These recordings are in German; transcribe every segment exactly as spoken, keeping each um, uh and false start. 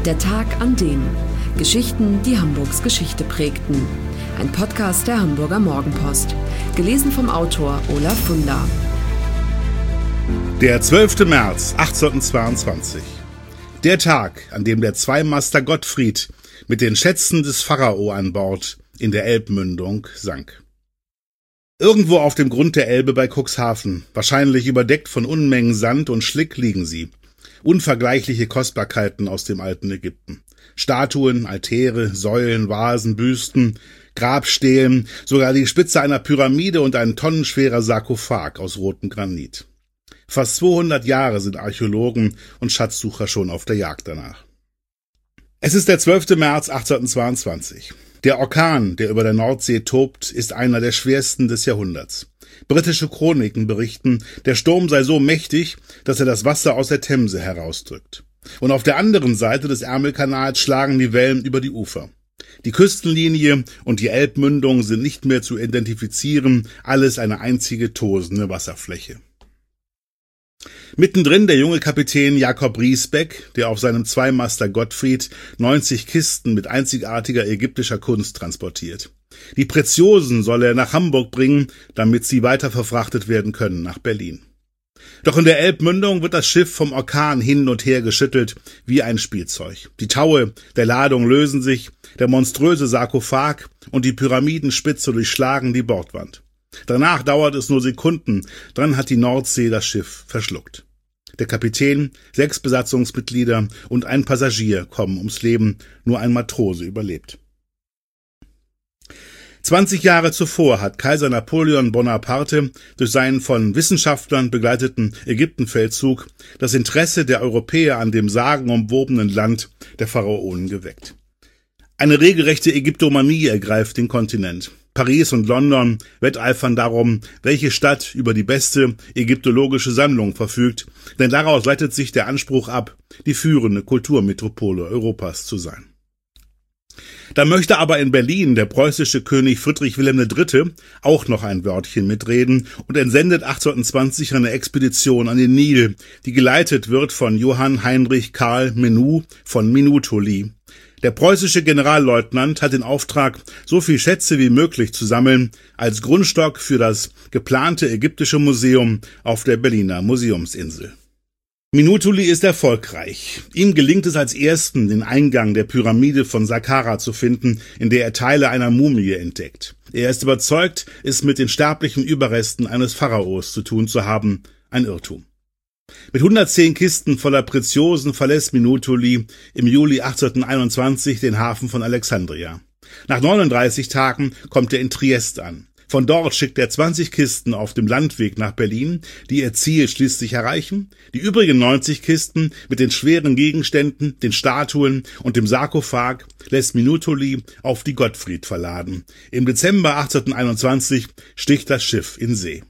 Der Tag an dem. Geschichten, die Hamburgs Geschichte prägten. Ein Podcast der Hamburger Morgenpost. Gelesen vom Autor Olaf Funder. Der zwölfte März achtzehnhundertzweiundzwanzig. Der Tag, an dem der Zweimaster Gottfried mit den Schätzen des Pharao an Bord in der Elbmündung sank. Irgendwo auf dem Grund der Elbe bei Cuxhaven, wahrscheinlich überdeckt von Unmengen Sand und Schlick, liegen sie. Unvergleichliche Kostbarkeiten aus dem alten Ägypten. Statuen, Altäre, Säulen, Vasen, Büsten, Grabstelen, sogar die Spitze einer Pyramide und ein tonnenschwerer Sarkophag aus rotem Granit. Fast zweihundert Jahre sind Archäologen und Schatzsucher schon auf der Jagd danach. Es ist der zwölfte März achtzehnhundertzweiundzwanzig. Der Orkan, der über der Nordsee tobt, ist einer der schwersten des Jahrhunderts. Britische Chroniken berichten, der Sturm sei so mächtig, dass er das Wasser aus der Themse herausdrückt. Und auf der anderen Seite des Ärmelkanals schlagen die Wellen über die Ufer. Die Küstenlinie und die Elbmündung sind nicht mehr zu identifizieren, alles eine einzige tosende Wasserfläche. Mittendrin der junge Kapitän Jakob Riesbeck, der auf seinem Zweimaster Gottfried neunzig Kisten mit einzigartiger ägyptischer Kunst transportiert. Die Preziosen soll er nach Hamburg bringen, damit sie weiter verfrachtet werden können nach Berlin. Doch in der Elbmündung wird das Schiff vom Orkan hin und her geschüttelt wie ein Spielzeug. Die Taue der Ladung lösen sich, der monströse Sarkophag und die Pyramidenspitze durchschlagen die Bordwand. Danach dauert es nur Sekunden, dann hat die Nordsee das Schiff verschluckt. Der Kapitän, sechs Besatzungsmitglieder und ein Passagier kommen ums Leben, nur ein Matrose überlebt. Zwanzig Jahre zuvor hat Kaiser Napoleon Bonaparte durch seinen von Wissenschaftlern begleiteten Ägyptenfeldzug das Interesse der Europäer an dem sagenumwobenen Land der Pharaonen geweckt. Eine regelrechte Ägyptomanie ergreift den Kontinent. Paris und London wetteifern darum, welche Stadt über die beste ägyptologische Sammlung verfügt, denn daraus leitet sich der Anspruch ab, die führende Kulturmetropole Europas zu sein. Da möchte aber in Berlin der preußische König Friedrich Wilhelm der Dritte auch noch ein Wörtchen mitreden und entsendet achtzehnhundertzwanzig eine Expedition an den Nil, die geleitet wird von Johann Heinrich Karl Menou von Minutoli. Der preußische Generalleutnant hat den Auftrag, so viel Schätze wie möglich zu sammeln, als Grundstock für das geplante ägyptische Museum auf der Berliner Museumsinsel. Minutoli ist erfolgreich. Ihm gelingt es als ersten, den Eingang der Pyramide von Saqqara zu finden, in der er Teile einer Mumie entdeckt. Er ist überzeugt, es mit den sterblichen Überresten eines Pharaos zu tun zu haben, ein Irrtum. Mit hundertzehn Kisten voller Preziosen verlässt Minutoli im Juli achtzehnhunderteinundzwanzig den Hafen von Alexandria. Nach neununddreißig Tagen kommt er in Triest an. Von dort schickt er zwanzig Kisten auf dem Landweg nach Berlin, die ihr Ziel schließlich erreichen. Die übrigen neunzig Kisten mit den schweren Gegenständen, den Statuen und dem Sarkophag lässt Minutoli auf die Gottfried verladen. Im Dezember achtzehnhunderteinundzwanzig sticht das Schiff in See.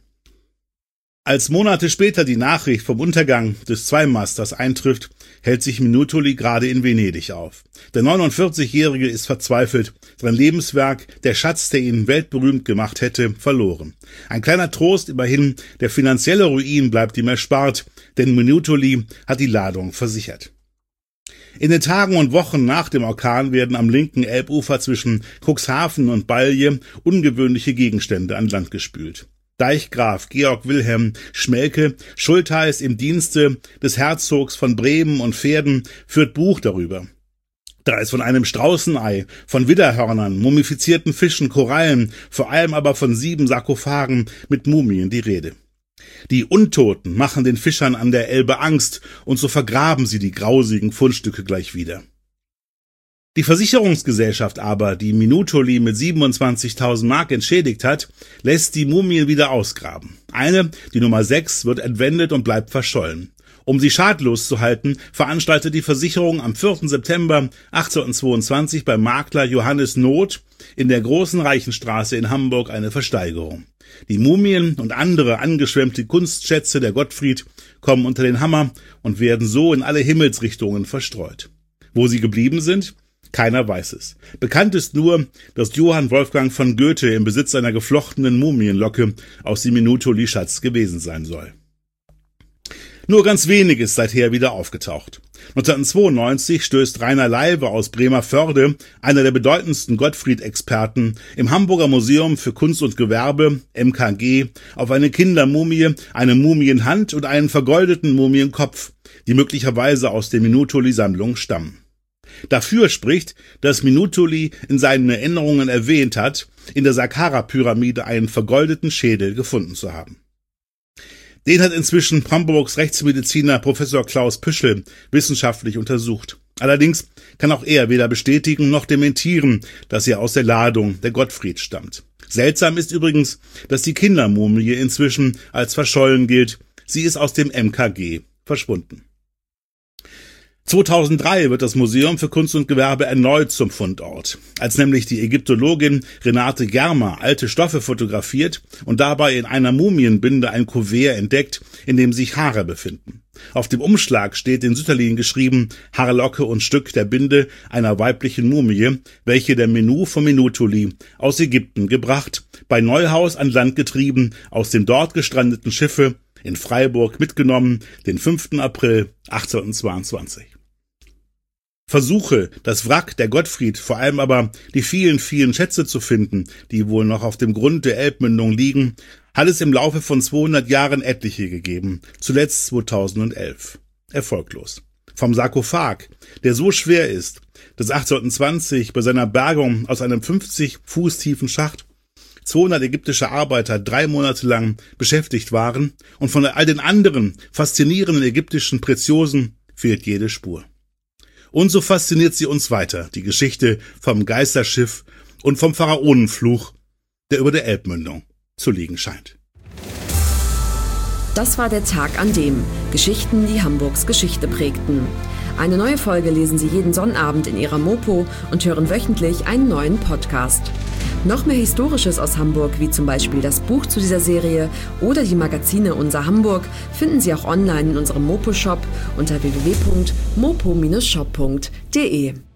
Als Monate später die Nachricht vom Untergang des Zweimasters eintrifft, hält sich Minutoli gerade in Venedig auf. Der neunundvierzigjährige ist verzweifelt, sein Lebenswerk, der Schatz, der ihn weltberühmt gemacht hätte, verloren. Ein kleiner Trost immerhin, der finanzielle Ruin bleibt ihm erspart, denn Minutoli hat die Ladung versichert. In den Tagen und Wochen nach dem Orkan werden am linken Elbufer zwischen Cuxhaven und Balje ungewöhnliche Gegenstände an Land gespült. Deichgraf Georg Wilhelm Schmelke, Schultheiß im Dienste des Herzogs von Bremen und Verden, führt Buch darüber. Da ist von einem Straußenei, von Widderhörnern, mumifizierten Fischen, Korallen, vor allem aber von sieben Sarkophagen mit Mumien die Rede. Die Untoten machen den Fischern an der Elbe Angst, und so vergraben sie die grausigen Fundstücke gleich wieder. Die Versicherungsgesellschaft aber, die Minutoli mit siebenundzwanzigtausend Mark entschädigt hat, lässt die Mumien wieder ausgraben. Eine, die Nummer sechs, wird entwendet und bleibt verschollen. Um sie schadlos zu halten, veranstaltet die Versicherung am vierten September achtzehnhundertzweiundzwanzig beim Makler Johannes Noth in der Großen Reichenstraße in Hamburg eine Versteigerung. Die Mumien und andere angeschwemmte Kunstschätze der Gottfried kommen unter den Hammer und werden so in alle Himmelsrichtungen verstreut. Wo sie geblieben sind? Keiner weiß es. Bekannt ist nur, dass Johann Wolfgang von Goethe im Besitz einer geflochtenen Mumienlocke aus dem Minutoli-Schatz gewesen sein soll. Nur ganz wenig ist seither wieder aufgetaucht. neunzehnhundertzweiundneunzig stößt Rainer Leibe aus Bremervörde, einer der bedeutendsten Gottfried-Experten, im Hamburger Museum für Kunst und Gewerbe, M K G, auf eine Kindermumie, eine Mumienhand und einen vergoldeten Mumienkopf, die möglicherweise aus der Minutoli-Sammlung stammen. Dafür spricht, dass Minutoli in seinen Erinnerungen erwähnt hat, in der Saqqara-Pyramide einen vergoldeten Schädel gefunden zu haben. Den hat inzwischen Hamburgs Rechtsmediziner Professor Klaus Püschel wissenschaftlich untersucht. Allerdings kann auch er weder bestätigen noch dementieren, dass er aus der Ladung der Gottfried stammt. Seltsam ist übrigens, dass die Kindermumie inzwischen als verschollen gilt. Sie ist aus dem M K G verschwunden. zweitausenddrei wird das Museum für Kunst und Gewerbe erneut zum Fundort, als nämlich die Ägyptologin Renate Germer alte Stoffe fotografiert und dabei in einer Mumienbinde ein Kuvert entdeckt, in dem sich Haare befinden. Auf dem Umschlag steht in Sütterlin geschrieben Haarlocke und Stück der Binde einer weiblichen Mumie, welche der Menu von Minutoli aus Ägypten gebracht, bei Neuhaus an Land getrieben, aus dem dort gestrandeten Schiffe in Freiburg mitgenommen, den fünften April achtzehnhundertzweiundzwanzig. Versuche, das Wrack der Gottfried, vor allem aber die vielen, vielen Schätze zu finden, die wohl noch auf dem Grund der Elbmündung liegen, hat es im Laufe von zweihundert Jahren etliche gegeben, zuletzt zweitausendelf. Erfolglos. Vom Sarkophag, der so schwer ist, dass achtzehnhundertzwanzig bei seiner Bergung aus einem fünfzig Fuß tiefen Schacht zweihundert ägyptische Arbeiter drei Monate lang beschäftigt waren, und von all den anderen faszinierenden ägyptischen Preziosen fehlt jede Spur. Und so fasziniert sie uns weiter, die Geschichte vom Geisterschiff und vom Pharaonenfluch, der über der Elbmündung zu liegen scheint. Das war der Tag an dem Geschichten, die Hamburgs Geschichte prägten. Eine neue Folge lesen Sie jeden Sonnabend in Ihrer Mopo und hören wöchentlich einen neuen Podcast. Noch mehr Historisches aus Hamburg, wie zum Beispiel das Buch zu dieser Serie oder die Magazine Unser Hamburg, finden Sie auch online in unserem Mopo-Shop unter w w w punkt mopo Bindestrich shop punkt de.